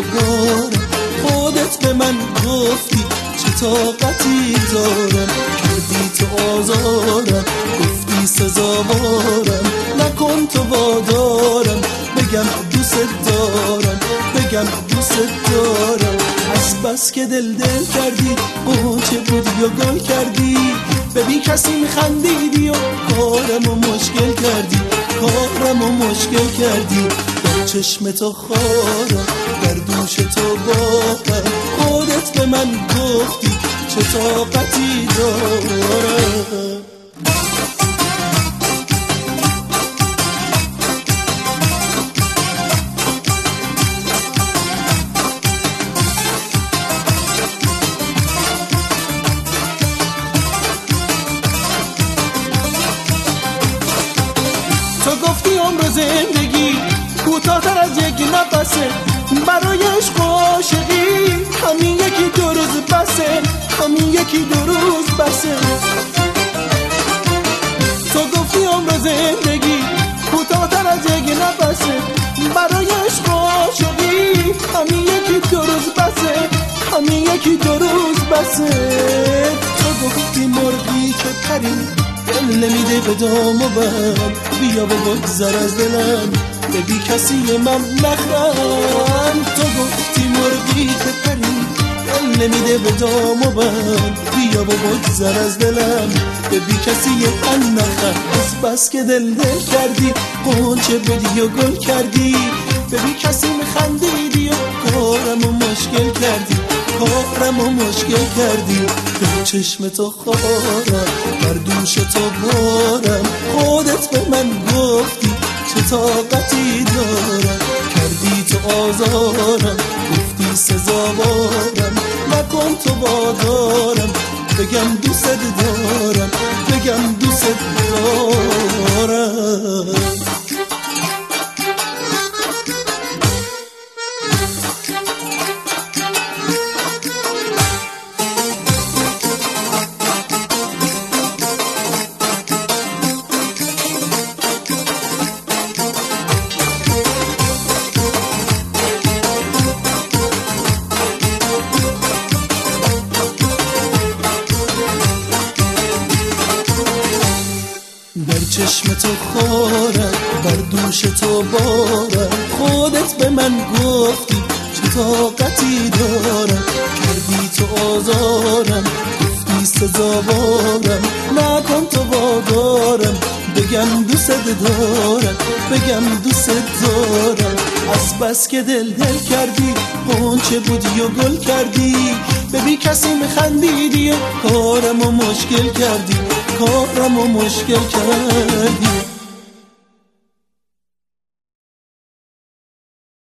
بارم، خودت به من گفتی چه طاقتی دارم، کردی تو آزارم، گفتی سزاوارم، نکن تو وادارم، بگم دوست دارم، بگم دوست دارم. از بس که دل کردی، قنچه بودی و گل کردی، به بی کسی میخندیدی و کارمو مشکل کردی، کارمو مشکل کردی. در چشم تو خارم، در دوش تو بارم، خودت به من گفتی چه طاقتی دارم. تو گفتی عمر زندگی کوتاه‌تر از یک نفسه، برای عشق و عاشقی همین یکی دو روز بسه، همین یکی دو روز بسه. تو گفتی عمر زندگی کوتاه‌تر از یک نفسه، برای عشق و عاشقی همین یکی دو روز بسه، همین یکی دو روز بسه. تو گفتی مرغی که پری دل نمیده به دام و بند، بیا و بگذر از دلم، به بی کسی من نخند. تو گفتی مرغی که پری دل نمیده به دام و بند، بیا و بگذر از دلم، به بی کسی من نخند. از بس که دل کردی، قنچه بدی و گل کردی، به بی کسی میخندیدی و کارمو مشکل کردی، کارمو مشکل کردی. در چشم تو خارم، در دوش تو بارم، خودت به من گفتی چه طاقتی دارم، کردی تو آزارم، گفتی سزاوارم، نکن تو وادارم، بگم دوست دارم، بگم دوست دارم. در چشم تو خارم، بر دوش تو بارم، خودت به من گفتی چه طاقتی دارم، کردی تو آزارم، گفتی سزاوارم، نکن تو وادارم، بگم دوست دارم، بگم دوست دارم. از بس که دل کردی، قنچه بودی و گل کردی، به بی کسی میخندیدی و کارمو مشکل کردی، کارمو مشکل کردی.